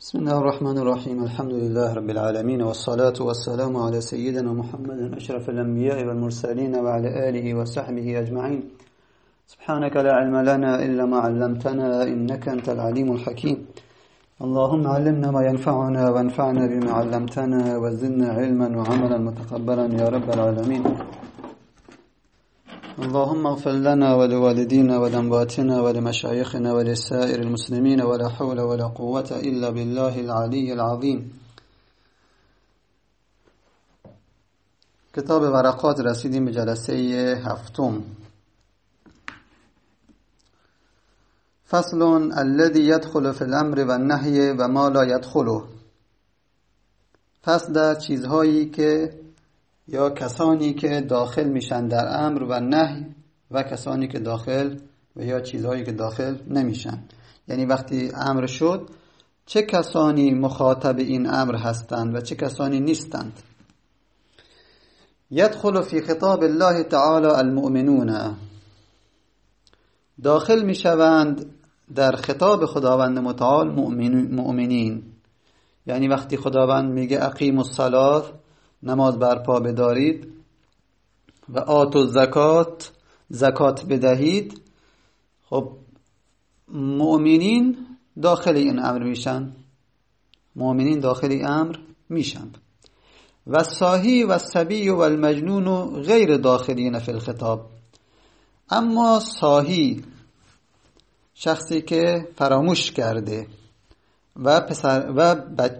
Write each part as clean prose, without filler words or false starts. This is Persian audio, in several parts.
بسم الله الرحمن الرحيم الحمد لله رب العالمين والصلاة والسلام على سيدنا محمد أشرف الأنبياء والمرسلين وعلى آله وصحبه أجمعين. سبحانك لا علم لنا إلا ما علمتنا إنك أنت العليم الحكيم. اللهم علمنا ما ينفعنا وانفعنا بما علمتنا وزدنا علما وعملا متقبلا يا رب العالمين. اللهم اغفر لنا ولوالدينا ولأمواتنا ولمشايخنا ولسائر المسلمين ولا حول ولا قوة إلا بالله العلي العظيم. کتاب ورقات رسیدیم به جلسه هفتم. فصل الذي يدخل في الامر والنهي وما لا يدخله. فصل در چیزهایی که یا کسانی که داخل میشن در امر و نهی و کسانی که داخل و یا چیزهایی که داخل نمیشن. یعنی وقتی امر شد چه کسانی مخاطب این امر هستند و چه کسانی نیستند. يدخل في خطاب الله تعالى المؤمنون. داخل میشوند در خطاب خداوند متعال مؤمنین. یعنی وقتی خداوند میگه اقیموا الصلاة، نماز برپا بدارید، و آتوا الزکات، زکات بدهید، خب مؤمنین داخل این امر میشن. مؤمنین داخل این امر میشن. و الصاحی و الصبی و المجنون غیر داخلین فی الخطاب. اما صاحی، شخصی که فراموش کرده، و پسر و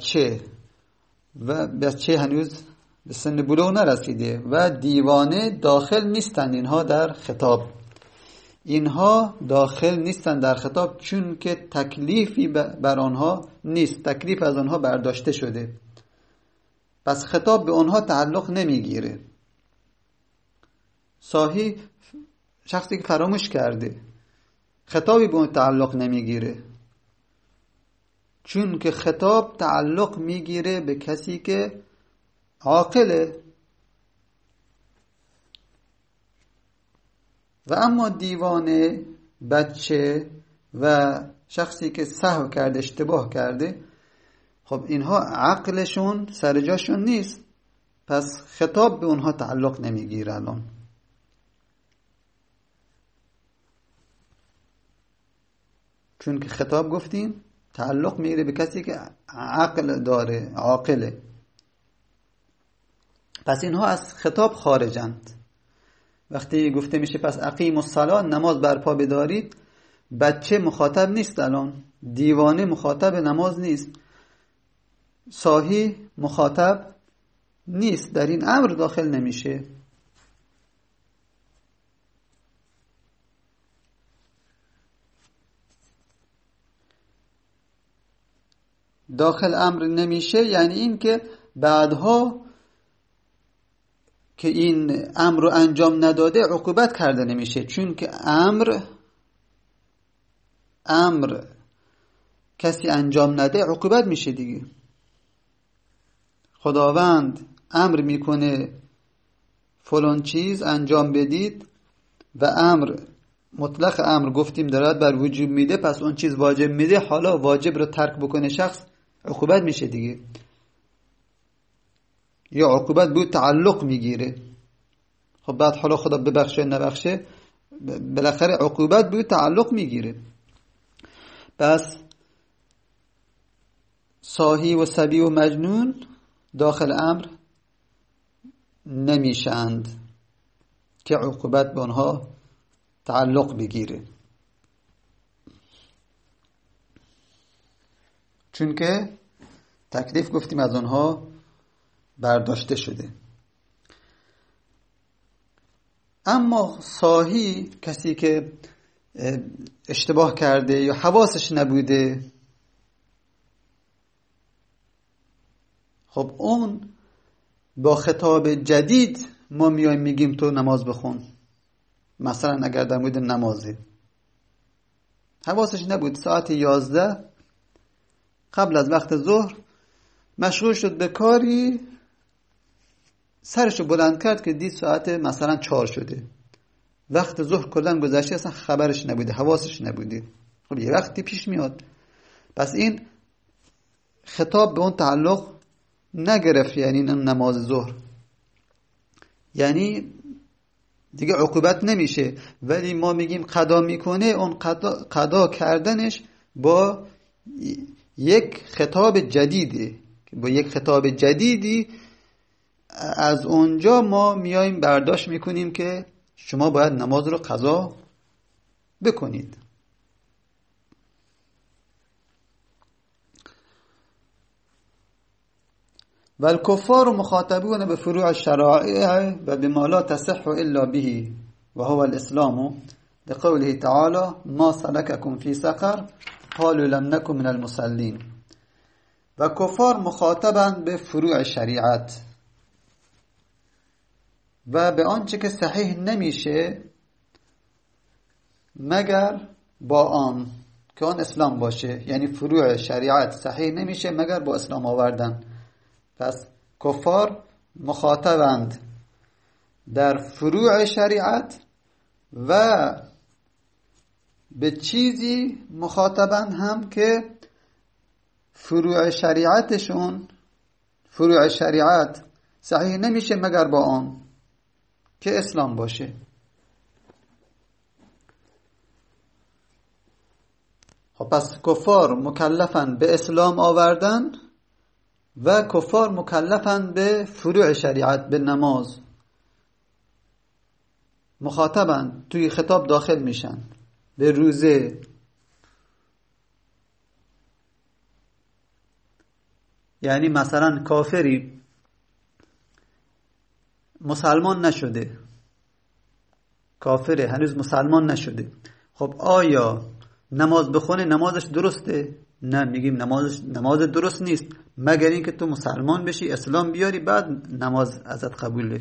بچه هنوز به سن بلوغ نرسیده و دیوانه داخل نیستند اینها در خطاب. اینها داخل نیستند در خطاب چون که تکلیفی بر آنها نیست، تکلیف از آنها برداشته شده، پس خطاب به آنها تعلق نمیگیره. صاحی، شخصی که فراموش کرده، خطابی به اون تعلق نمیگیره چون که خطاب تعلق میگیره به کسی که عاقله. و اما دیوانه، بچه و شخصی که سهو کرده، اشتباه کرده، خب اینها عقلشون سر جاشون نیست، پس خطاب به اونها تعلق نمیگیره. الان چون که خطاب گفتیم تعلق میگیره به کسی که عقل داره، عاقله، پس اینها از خطاب خارجند. وقتی گفته میشه پس اقیموا الصلاة، نماز برپا بدارید، بچه مخاطب نیست، الان دیوانه مخاطب نماز نیست، صاحی مخاطب نیست، در این امر داخل نمیشه. داخل امر نمیشه یعنی این که بعدها که این امر رو انجام نداده عقوبت کرده نمیشه، چون که امر کسی انجام نده عقوبت میشه دیگه. خداوند امر میکنه فلان چیز انجام بدید و امر مطلق امر گفتیم دارد بر وجوب میده، پس اون چیز واجب میده، حالا واجب رو ترک بکنه شخص، عقوبت میشه دیگه، یا عقوبت به تعلق میگیره. خب بعد حالا خدا ببخشه نبخشه، بالاخره عقوبت به تعلق میگیره. پس صاحی و صبی و مجنون داخل امر نمیشند که عقوبت به آنها تعلق بگیره، چون که تکلیف گفتیم از آنها برداشته شده. اما صاحی، کسی که اشتباه کرده یا حواسش نبوده، خب اون با خطاب جدید ما میایم میگیم تو نماز بخون. مثلا اگر در مورد نمازه حواسش نبود، ساعت 11 قبل از وقت ظهر مشغول شد به کاری، سرشو بلند کرد که دید ساعت مثلا 4 شده، وقت ظهر کلا گذشته، اصلا خبرش نبوده، حواسش نبوده. خب یه وقتی پیش میاد، پس این خطاب به اون تعلق نگرفت، یعنی نماز ظهر، یعنی دیگه عقوبت نمیشه. ولی ما میگیم قضا میکنه، اون قضا کردنش با یک خطاب جدیده، با یک خطاب جدیدی از اونجا ما میایم برداشت میکنیم که شما باید نماز رو قضا بکنید. و الكفار مخاطبون بفروع الشرائع و بما لا تصح الا به و هو الاسلام لقوله تعالى ما سلككم في سقر قالوا لم نكن من المصلين. و کفار مخاطبند به فروع شریعت و به آنچه که صحیح نمیشه مگر با آن که آن اسلام باشه، یعنی فروع شریعت صحیح نمیشه مگر با اسلام آوردن. پس کفار مخاطبند در فروع شریعت و به چیزی مخاطبند هم که فروع شریعت صحیح نمیشه مگر با آن که اسلام باشه. خب پس کفار مکلفن به اسلام آوردن و کفار مکلفن به فروع شریعت، به نماز مخاطبن، توی خطاب داخل میشن، به روزه. یعنی مثلا کافری مسلمان نشده، کافره هنوز مسلمان نشده، خب آیا نماز بخونه نمازش درسته؟ نه، میگیم نماز درست نیست مگر اینکه تو مسلمان بشی، اسلام بیاری، بعد نماز ازت قبوله.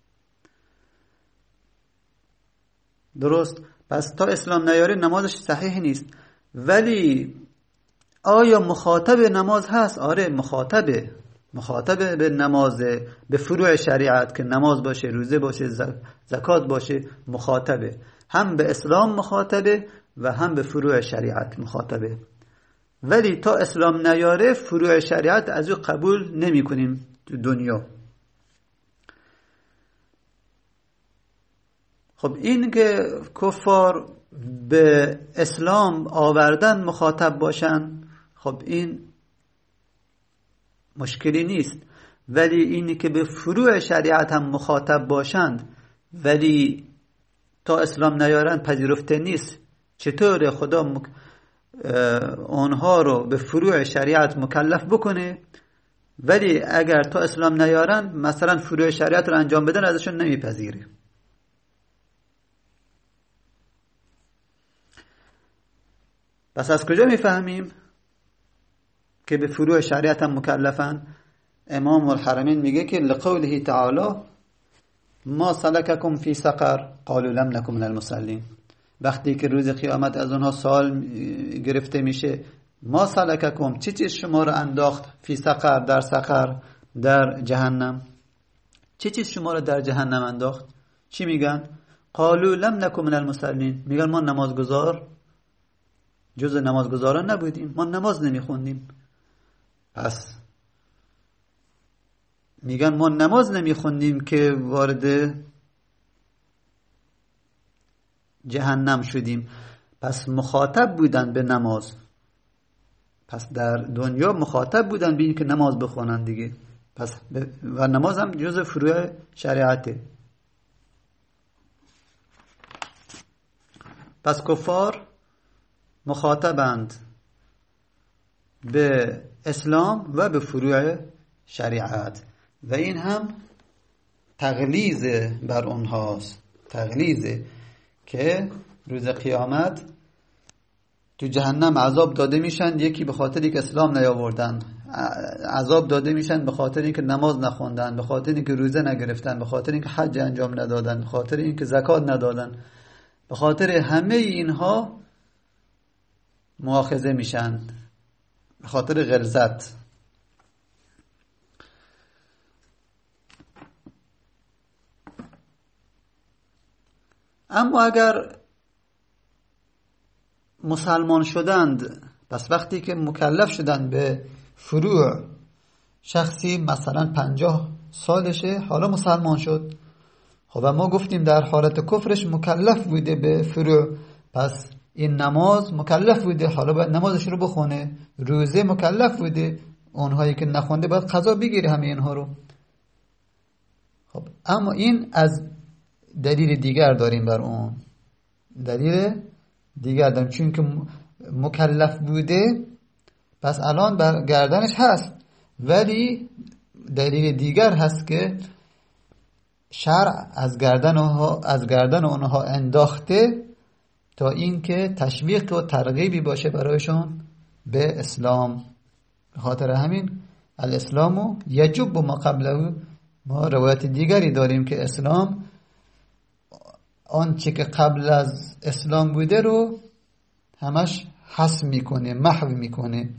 درست؟ پس تا اسلام نیاره نمازش صحیح نیست. ولی آیا مخاطب نماز هست؟ آره مخاطب به نماز، به فروع شریعت که نماز باشه، روزه باشه، زکات باشه، مخاطبه، هم به اسلام مخاطبه و هم به فروع شریعت مخاطبه. ولی تا اسلام نیاره فروع شریعت از او قبول نمی کنیم تو دنیا. خب این که کفار به اسلام آوردن مخاطب باشن، خب این مشکلی نیست. ولی اینی که به فروع شریعت هم مخاطب باشند ولی تا اسلام نیارن پذیرفته نیست. چطور خدا آنها رو به فروع شریعت مکلف بکنه ولی اگر تا اسلام نیارن مثلا فروع شریعت رو انجام بدن ازشون نمیپذیره؟ پس از کجا میفهمیم که به فروع شریعت هم مکلفن؟ امام الحرمین میگه که لقوله تعالی ما سلککم فی سقر قالوا لم نکن من المصلین. وقتی که روز قیامت از اونها سوال گرفته میشه ما سلککم، چه چیز شما رو انداخت فی سقر، در سقر، در جهنم، چه چیز شما رو در جهنم انداخت؟ چی میگن؟ قالوا لم نکن من المصلین، میگن ما نمازگزار جز نمازگزاران نبودیم، ما نماز نمیخوندیم. پس میگن ما نماز نمیخوندیم که وارد جهنم شدیم. پس مخاطب بودن به نماز، پس در دنیا مخاطب بودن به این که نماز بخونن دیگه. پس و نماز هم جز فروع شریعته. پس کفار مخاطبند به اسلام و به فروع شریعت و این هم تغلیظ بر اونهاست، تغلیظ که روز قیامت تو جهنم عذاب داده میشن، یکی به خاطری که اسلام نیاوردن، عذاب داده میشن به خاطر اینکه نماز نخوندن، به خاطر اینکه روزه نگرفتن، به خاطر اینکه حج انجام ندادن، به خاطر اینکه زکات ندادن، به خاطر همه اینها مؤاخذه میشن، به خاطر غلظت. اما اگر مسلمان شدند، پس وقتی که مکلف شدند به فروع شخصی مثلا 50 سالشه حالا مسلمان شد، خب ما گفتیم در حالت کفرش مکلف بوده به فروع، پس این نماز مکلف بوده، حالا باید نمازش رو بخونه. روزه مکلف بوده، اونهایی که نخونده باید قضا بگیره همه اینها رو. خب اما این از دلیل دیگر داریم بر اون، دلیل دیگر داریم، چون که مکلف بوده پس الان بر گردنش هست، ولی دلیل دیگر هست که شرع از گردن اونها انداخته تا اینکه تشویق و ترغیبی باشه برایشون به اسلام. به خاطر همین الاسلام یجب ما قبله، ما روایت دیگری داریم که اسلام آنچه که قبل از اسلام بوده رو همش حذف میکنه، محو میکنه.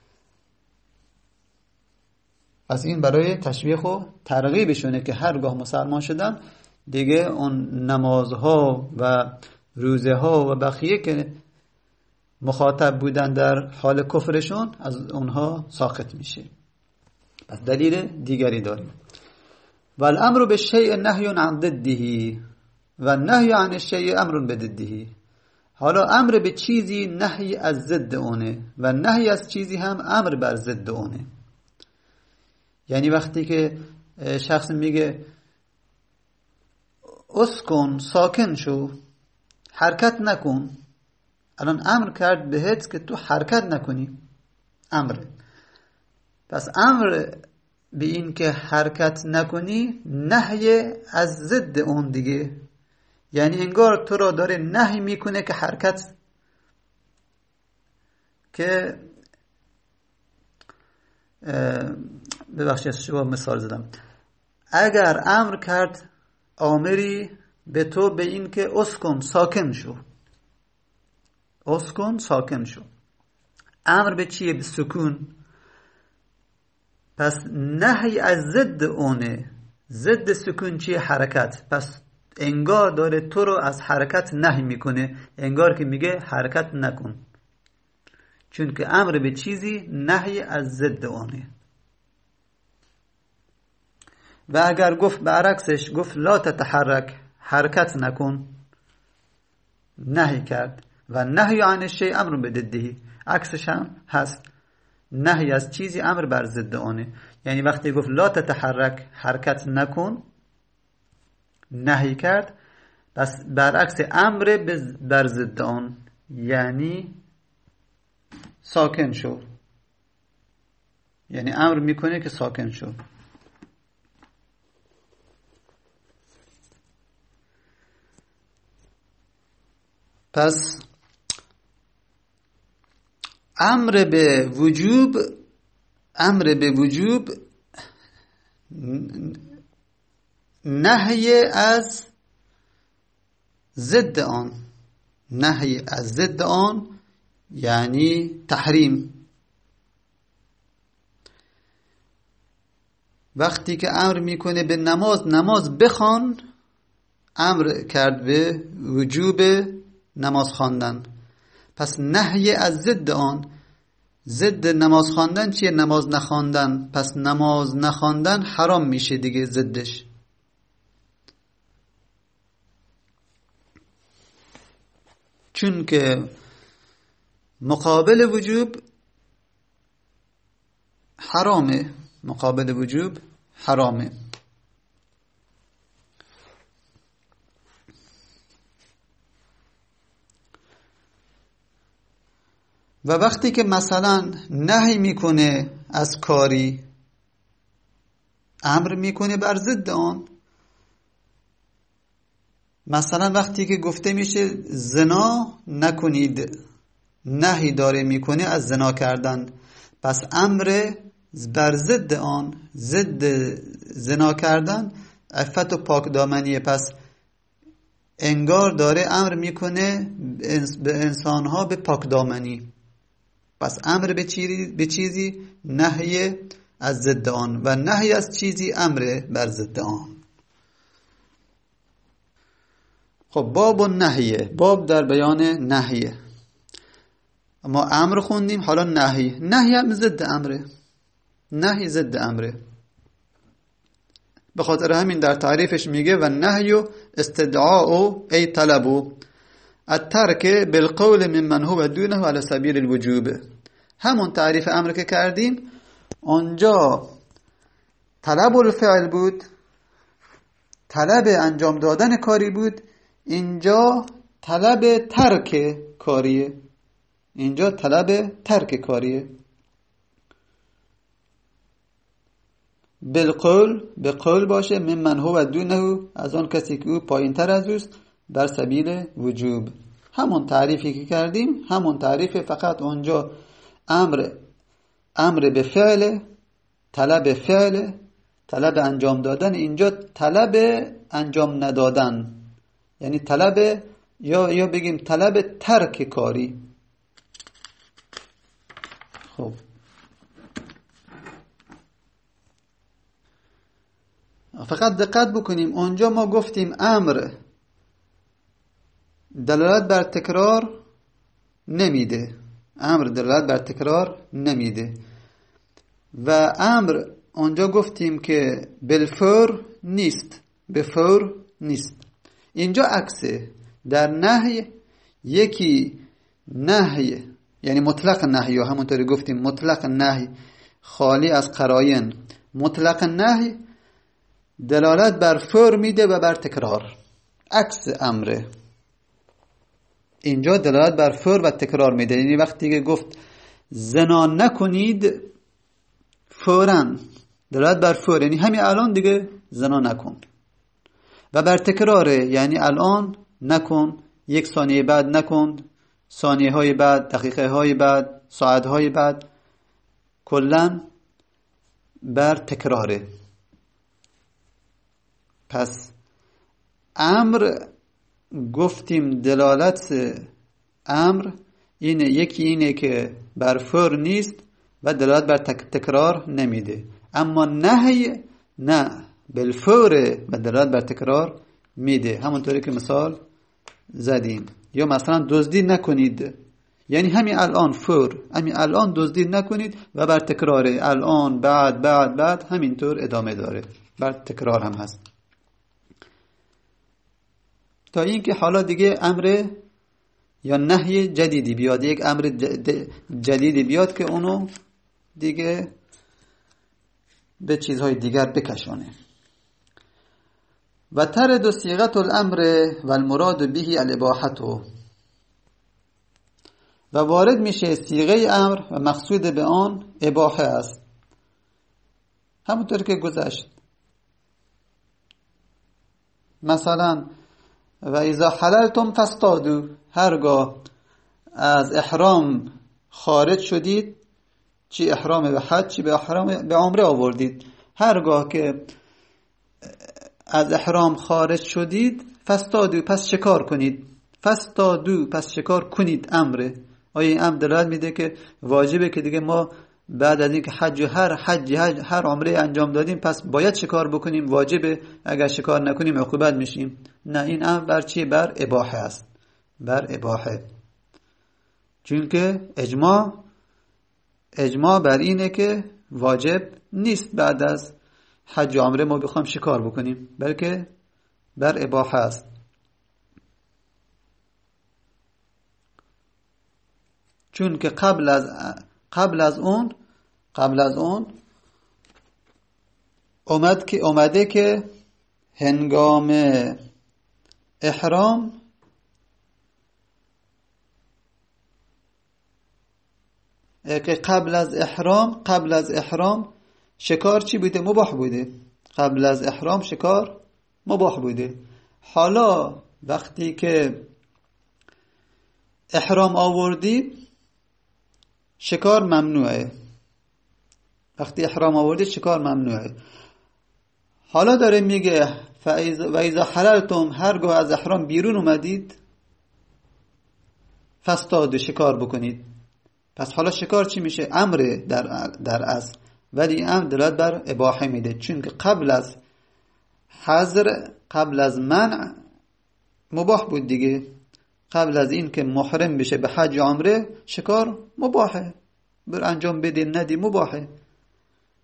پس این برای تشویق و ترغیبشونه که هرگاه مسلمان شدن دیگه اون نمازها و روزه ها و بقیه که مخاطب بودن در حال کفرشون از اونها ساقط میشه. پس دلیل دیگری داریم. و الامر بالشیء نهی عن ضده و النهی عن الشیء امر بضده. حالا امر به چیزی نهی از ضد اونه و نهی از چیزی هم امر بر ضد اونه. یعنی وقتی که شخص میگه اسکن، ساکن شو، حرکت نکن، الان امر کرد بهت که تو حرکت نکنی، امر. پس امر به این که حرکت نکنی نهی از ضد اون دیگه، یعنی انگار تو را داره نهی میکنه که حرکت، که ببخشید شما مثال زدم، اگر امر کرد آمری به تو به این که اسکن، ساکن شو، اسکن، ساکن شو، امر به چیه؟ به سکون. پس نهی از ضد اونه. ضد سکون چیه؟ حرکت. پس انگار داره تو رو از حرکت نهی میکنه، انگار که میگه حرکت نکن، چون که امر به چیزی نهی از ضد اونه. و اگر گفت برعکسش، گفت لا تتحرک، حرکت نکن، نهی کرد. و نهی عن الشیء امر بضده، عکسش هم هست، نهی از چیزی امر بر ضد آنه. یعنی وقتی گفت لا تتحرک، حرکت نکن، نهی کرد، پس برعکس امر بر ضد آن، یعنی ساکن شو، یعنی امر میکنه که ساکن شو. پس امر به وجوب نهی از ضد آن، نهی از ضد آن یعنی تحریم. وقتی که امر میکنه به نماز بخوان، امر کرد به وجوب نماز خواندن، پس نهی از ضد آن. ضد نماز خواندن چیه؟ نماز نخواندن. پس نماز نخواندن حرام میشه دیگه، ضدش. چون که مقابل وجوب حرامه، مقابل وجوب حرامه. و وقتی که مثلا نهی میکنه از کاری، امر میکنه بر ضد آن. مثلا وقتی که گفته میشه زنا نکنید، نهی داره میکنه از زنا کردن، پس امر بر ضد آن، ضد زنا کردن عفت و پاک دامنیه. پس انگار داره امر میکنه به انسانها به پاک دامنی. پس امر به چیزی نهی از ضد آن و نهی از چیزی امر بر ضد آن. خب باب و نهیه، باب در بیان نهیه. ما امر خوندیم، حالا نهی هم ضد امره. نهی ضد امره. به خاطر همین در تعریفش میگه و نهی استدعاء ای طلبو الترک بالقول ممن هو دونه على سبیل الوجوب. همون تعریف امر که کردیم اونجا طلب الفعل بود، طلب انجام دادن کاری بود، اینجا طلب ترک کاریه، اینجا طلب ترک کاریه. بالقول به قول باشه، ممن هو دونه از آن کسی که او پایین تر از اوست، بر سبیل وجوب. همون تعریفی که کردیم همون تعریف، فقط اونجا امر به فعل، طلب فعل، طلب انجام دادن، اینجا طلب انجام ندادن، یعنی طلب یا بگیم طلب ترک کاری. خب فقط دقت بکنیم، اونجا ما گفتیم امر دلالت بر تکرار نمیده، امر دلالت بر تکرار نمیده و امر اونجا گفتیم که بالفور نیست، به فور نیست. اینجا عکسه. در نهی یکی نهی یعنی مطلق نهی، یا همونطوری گفتیم مطلق نهی خالی از قراین، مطلق نهی دلالت بر فور میده و بر تکرار، عکس امره. اینجا دلالت بر فور و تکرار میده، یعنی وقتی که گفت زنا نکنید فوراً دلالت بر فور، یعنی همین الان دیگه زنا نکن، و بر تکراره یعنی الان نکن، یک ثانیه بعد نکن، ثانیه های بعد، دقیقه های بعد، ساعت های بعد، کلاً بر تکراره. پس امر گفتیم دلالت امر اینه، یکی اینه که بر فور نیست و دلالت بر تکرار نمیده، اما نهی نه بالفور و دلالت بر تکرار میده، همونطوری که مثال زدیم. یا مثلا دزدی نکنید، یعنی همین الان فور، همین الان دزدی نکنید و بر تکراره، الان بعد بعد بعد همینطور ادامه داره، بر تکرار هم هست. تا اینکه حالا دیگه امر یا نهی جدیدی بیاد، یک امر جدیدی بیاد که اونو دیگه به چیزهای دیگر بکشانه. و ترد صیغه الامر و المراد به الاباحه، و وارد میشه صیغه امر و مقصود به آن اباحه است، همونطور که گذشت. مثلا و اذا حللتم فاصطادوا، هرگاه از احرام خارج شدید، چی احرام به حج چی به احرام به عمره آوردید، هرگاه که از احرام خارج شدید فاصطادوا، پس شکار کنید، فاصطادوا پس شکار کنید امره. آیا این امر دلالت میده که واجبه که دیگه ما بعد از اینکه هر عمره انجام دادیم پس باید شکار بکنیم، واجبه، اگر شکار نکنیم عقوبت میشیم؟ نه، این امر بر چیه؟ بر اباحه است، بر اباحه. چون که اجماع بر اینه که واجب نیست بعد از حج و عمره ما بخوام شکار بکنیم، بلکه بر اباحه است. چون که قبل از اون اومده که هنگام احرام که قبل از احرام شکار چی بوده؟ مباح بوده. قبل از احرام شکار مباح بوده. حالا وقتی که احرام آوردی شکار ممنوعه، وقتی احرام آوردی شکار ممنوعه. حالا داره میگه و اذا حللتم، هرگاه از احرام بیرون اومدید فاصطادوا، شکار بکنید. پس حالا شکار چی میشه؟ امر در اصل، ولی امر دلالت بر اباحه میده، چون که قبل از حظر، قبل از منع مباح بود دیگه. قبل از این که محرم بشه به حج و عمره شکار مباحه، بر انجام بده ندی مباحه.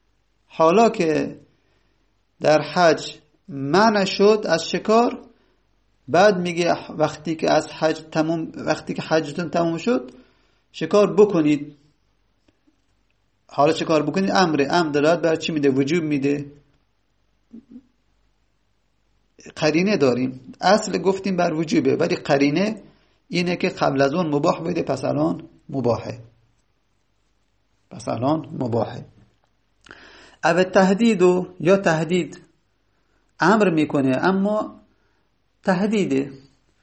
حالا که در حج منع شد از شکار، بعد میگه وقتی که حجتون تموم شد شکار بکنید. حالا شکار بکنید امر دلالت بر چی میده؟ وجوب میده. قرینه داریم، اصل گفتیم بر وجوبه، ولی قرینه اینه که قبل از اون مباح بوده، پس الان مباحه. او تهدید یا تهدید امر میکنه، اما تهدیده.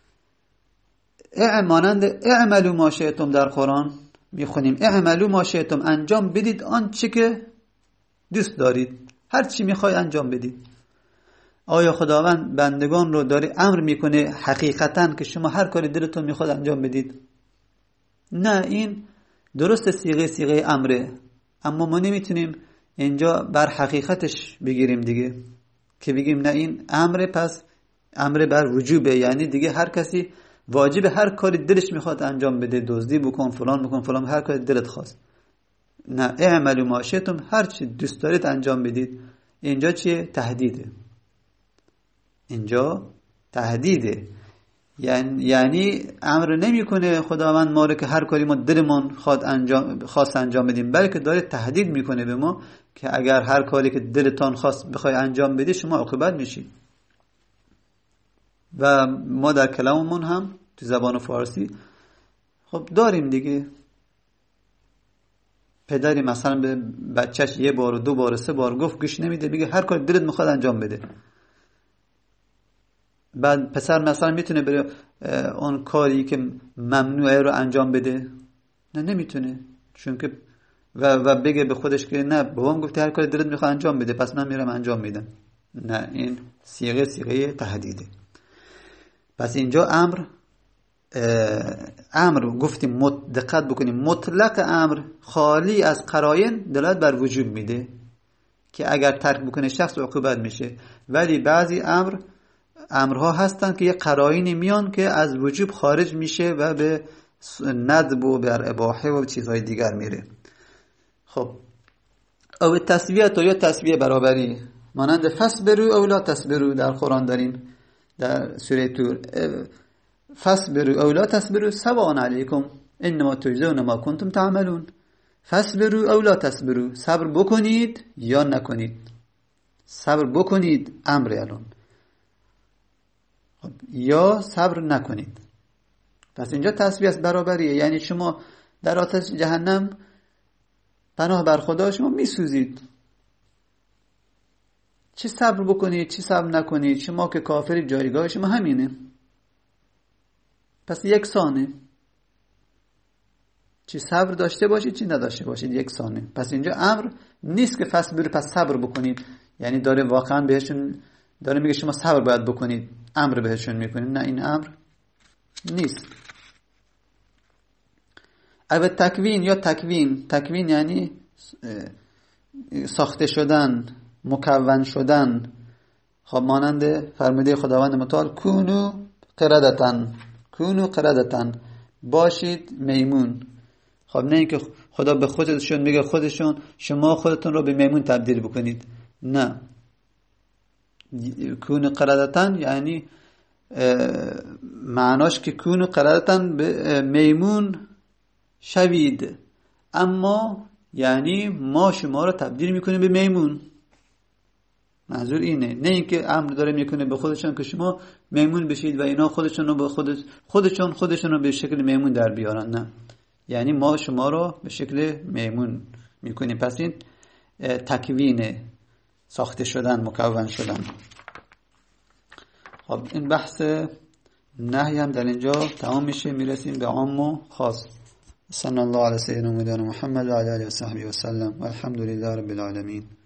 مانند اعملوا ما شئتم در قرآن میخونیم اعملوا ما شئتم، انجام بدید آنچه که دوست دارید، هر چی میخوای انجام بدید. آیا خداوند بندگان رو داره امر میکنه حقیقتا که شما هر کاری دلتون میخواد انجام بدید؟ نه، این درست صیغه امره، اما ما نمیتونیم اینجا بر حقیقتش بگیریم دیگه، که بگیم نه این امره پس امر بر وجوبه، یعنی دیگه هر کسی واجب هر کاری دلش میخواد انجام بده، دزدی بکن، فلان بکن، فلان، هر کاری دلت خواست. نه، اعملوا ما شئتم، هر چی دوست دارید انجام بدید. اینجا چیه؟ تهدیده. اینجا تهدیده، یعنی امر نمیکنه خداوند ما رو که هر کاری ما دلمون خواست انجام بدیم، بلکه داره تهدید میکنه به ما که اگر هر کاری که دلتان خواست بخوای انجام بدی شما عاقبت میشی. و ما در کلاممون هم تو زبان فارسی خب داریم دیگه، پدری مثلا به بچهش یه بار و دو بار و سه بار گفت گوش نمیده، میگه هر کاری دلت میخواد انجام بده. بعد پسر مثلا میتونه بره اون کاری که ممنوعه رو انجام بده؟ نه، نمیتونه، چون که و بگه به خودش که نه بابام گفته هر کاری دلت میخواد انجام بده پس من میرم انجام میدم. نه، این صیغه تهدیده. پس اینجا امر گفتیم دقت بکنیم، مطلق امر خالی از قرائن دلالت بر وجوب میده که اگر ترک بکنه شخص عقوبت میشه، ولی بعضی امرها هستن که یه قرائنی میان که از وجوب خارج میشه و به ندب و بر اباحه و چیزهای دیگر میره. خب او تسویه یا تسویه برابری، مانند فصبروا او لا تصبروا در قرآن داریم، در سوره تور فصبروا او لا تصبروا سواء علیکم انما تجزون ما کنتم تعملون. فصبروا او لا تصبروا، صبر بکنید یا نکنید. صبر بکنید امر الان، یا صبر نکنید. پس اینجا تسویه است، برابریه. یعنی شما در آتش جهنم پناه بر خدا شما میسوزید، چه صبر بکنید چه صبر نکنید، شما که کافری جایگاه شما همینه، پس یکسانه، چه صبر داشته باشید چه نداشته باشید یکسانه. پس اینجا امر نیست که فصبروا پس صبر بکنید، یعنی داره واقعا بهشون داره میگه شما صبر باید بکنید، امر بهشون میکنید. نه، این امر نیست. او تکوین یا تکوین یعنی ساخته شدن، مکون شدن. خب مانند فرموده خداوند متعال کونو قردتن، باشید میمون. خب نه اینکه خدا به خودشون میگه شما خودتون رو به میمون تبدیل بکنید، نه. کونو قردتن یعنی معناش که کونو قردتن به میمون شوید، اما یعنی ما شما رو تبدیل میکنیم به میمون. منظور اینه، نه اینکه امر داره میکنه به خودشون که شما میمون بشید و اینا خودشون رو به شکل میمون در بیارن. نه، یعنی ما شما رو به شکل میمون میکنیم. پس این تکوینه، ساخته شدن، مکون شدن. خب این بحث نهی هم در اینجا تمام میشه، میرسیم به عام و خاص. صلی الله علی سیدنا محمد و علی آله و صحبه و سلم و الحمد لله رب العالمین.